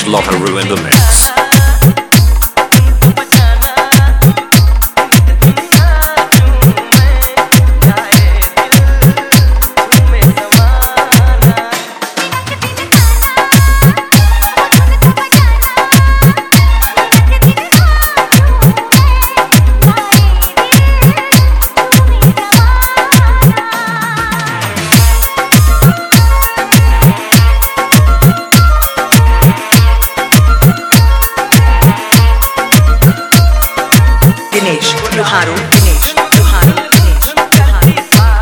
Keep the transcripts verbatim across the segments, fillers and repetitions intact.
Lotteru in the mix. Dinesh Loharu Dinesh Loharu Dinesh Loharu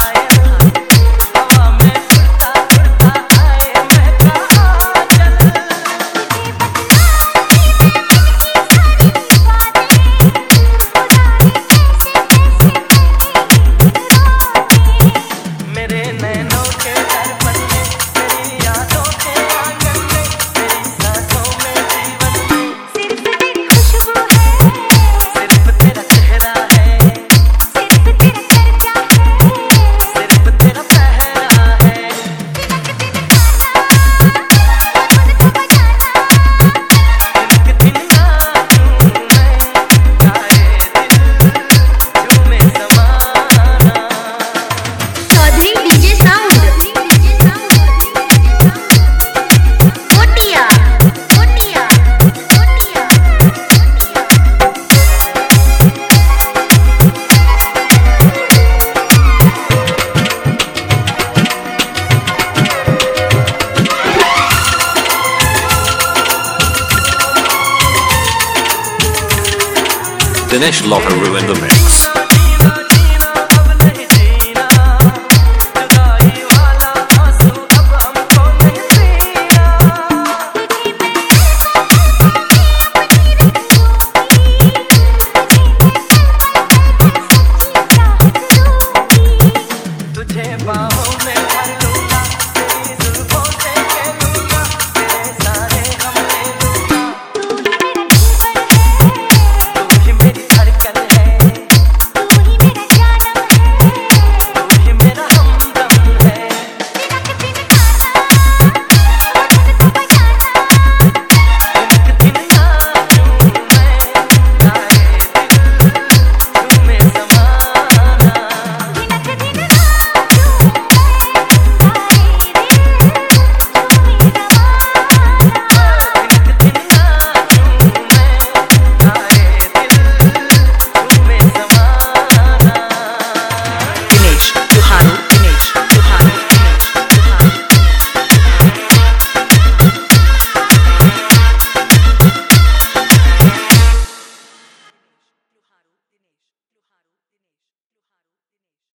मेरे नैनों के दर्पण में मेरी यादों के आंगन में मेरी सांसों में जीवन सिर्फ तेरी खुशबू है, सिर्फ तेरा चेहरा है, सिर्फ तेरा चर्चा है, सिर्फ तेरा पहरा है। एक दिन नाचूं मैं गाए दिल झूमे ज़माना। Chaudhary DJ sound, Kotia, Kotia, Kotia. Dinesh Lotteru in the mix.